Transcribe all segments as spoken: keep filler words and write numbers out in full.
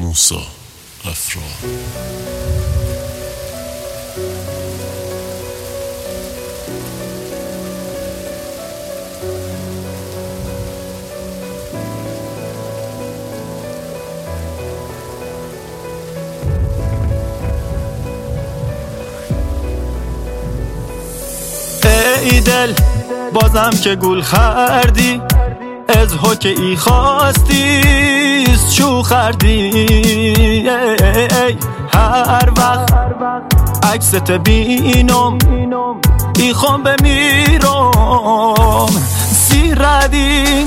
موسی افرا. ای دل بازم که گل خردی، از حکه ای خواستیست شو خردی. ای ای هر وقت عکست بینم ای خون بمیرم سیردی.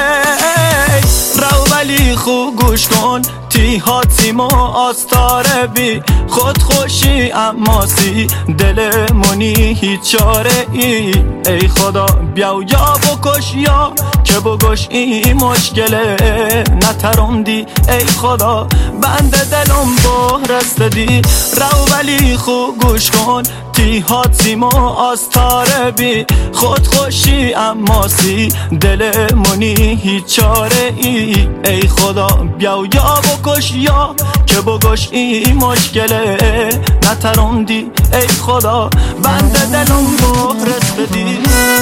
رو ولی خوب گوش کن تی حاتیم و آستاره بی خود خوشی اما سی دل منی هیچ چاره ای. ای خدا بیاو یا بکش یا که بگوش این مشکله نترم دی. ای خدا بنده دلم بهرست دی. رو ولی خوب گوش کن تی حاتیم و آستاره بی خود خوشی اما سی دل منی هیچ چاره ای. ای خدا بیاو یا بکش یا که بگوش این مشکله نترم دی. ای خدا بنده دلم بهرست دی.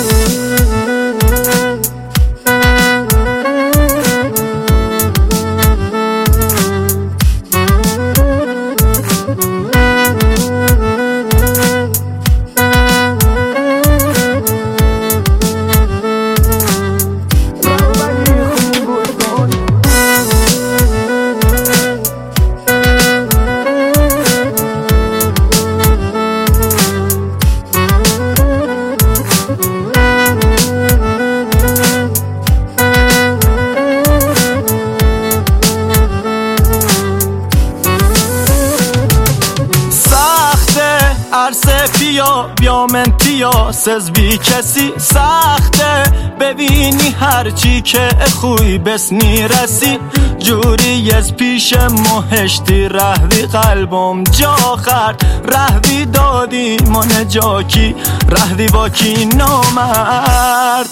عرصه پیا بیا منتیا سز بی کسی سخته ببینی هرچی که خوی بس میرسی جوری از پیش مهشتی رهوی قلبم جا خرد رهوی دادی من جاکی رهوی با کی نامرد.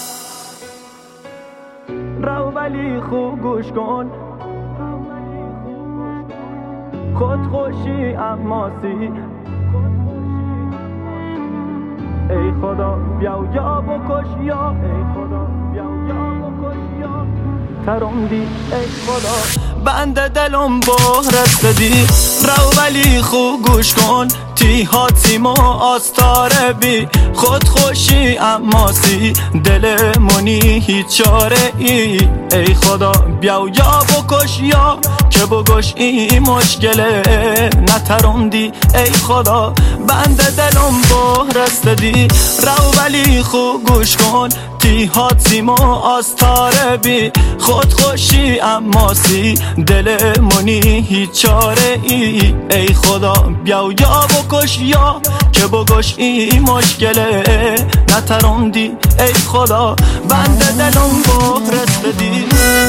رو ولی خوب گوش کن خود خوشی اما سی. ای خدا بیاو یا بکش یا ای خدا بیاو یا بکش یا ترم دی. ای خدا بنده دلم بهرست دی. رو ولی خوب گوش کن تی حاتیم و آستاره بی خود خوشی اما سی دل منی هیچ چاره ای. ای خدا بیاو یا بکش یا که بگوش این مشکله نترم دی. ای خدا بنده دلم بهرست دی. رو ولی خوب گوش کن تی حاتیم و آستاره بی خود خوشی اما سی دل منی هیچ چاره ای. ای خدا بیاو یا بکش یا که بگوش این مشکله نترم دی. ای خدا بنده دلم بهرست دی.